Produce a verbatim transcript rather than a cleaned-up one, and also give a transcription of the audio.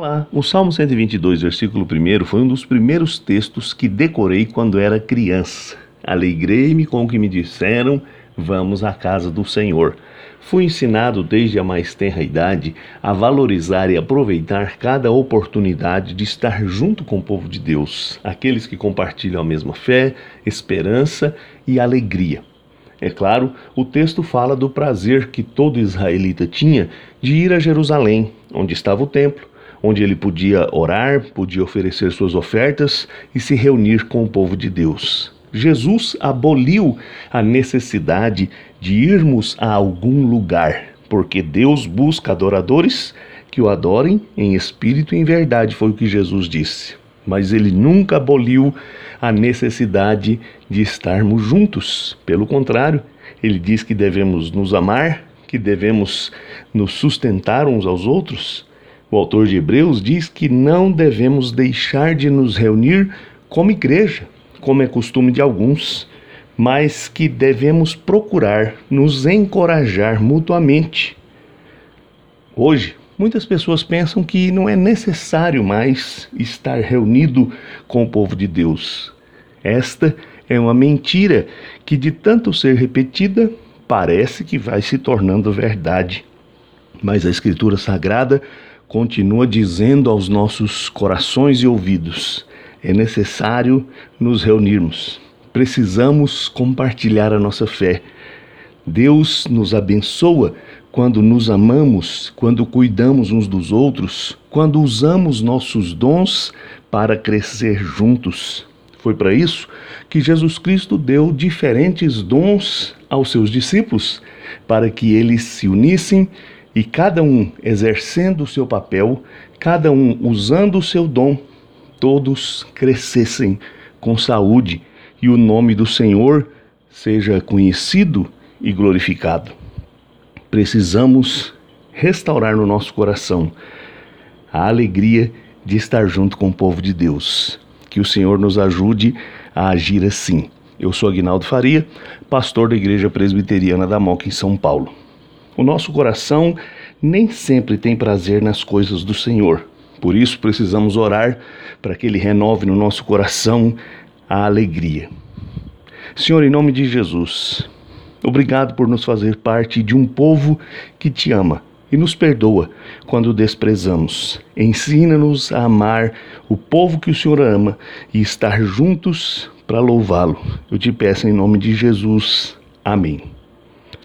Olá, o Salmo cento e vinte e dois, versículo um foi um dos primeiros textos que decorei quando era criança. Alegrei-me com o que me disseram, vamos à casa do Senhor. Fui ensinado desde a mais tenra idade a valorizar e aproveitar cada oportunidade de estar junto com o povo de Deus, aqueles que compartilham a mesma fé, esperança e alegria. É claro, o texto fala do prazer que todo israelita tinha de ir a Jerusalém, onde estava o templo, onde ele podia orar, podia oferecer suas ofertas e se reunir com o povo de Deus. Jesus aboliu a necessidade de irmos a algum lugar, porque Deus busca adoradores que o adorem em espírito e em verdade, foi o que Jesus disse. Mas ele nunca aboliu a necessidade de estarmos juntos. Pelo contrário, ele diz que devemos nos amar, que devemos nos sustentar uns aos outros. O autor de Hebreus diz que não devemos deixar de nos reunir como igreja, como é costume de alguns, mas que devemos procurar nos encorajar mutuamente. Hoje, muitas pessoas pensam que não é necessário mais estar reunido com o povo de Deus. Esta é uma mentira que, de tanto ser repetida, parece que vai se tornando verdade. Mas a Escritura Sagrada continua dizendo aos nossos corações e ouvidos: é necessário nos reunirmos. Precisamos compartilhar a nossa fé. Deus nos abençoa quando nos amamos, quando cuidamos uns dos outros, quando usamos nossos dons para crescer juntos. Foi para isso que Jesus Cristo deu diferentes dons aos seus discípulos, para que eles se unissem e cada um exercendo o seu papel, cada um usando o seu dom, todos crescessem com saúde e o nome do Senhor seja conhecido e glorificado. Precisamos restaurar no nosso coração a alegria de estar junto com o povo de Deus. Que o Senhor nos ajude a agir assim. Eu sou Aguinaldo Faria, pastor da Igreja Presbiteriana da Moca em São Paulo. O nosso coração nem sempre tem prazer nas coisas do Senhor. Por isso precisamos orar para que Ele renove no nosso coração a alegria. Senhor, em nome de Jesus, obrigado por nos fazer parte de um povo que te ama e nos perdoa quando desprezamos. Ensina-nos a amar o povo que o Senhor ama e estar juntos para louvá-lo. Eu te peço em nome de Jesus. Amém.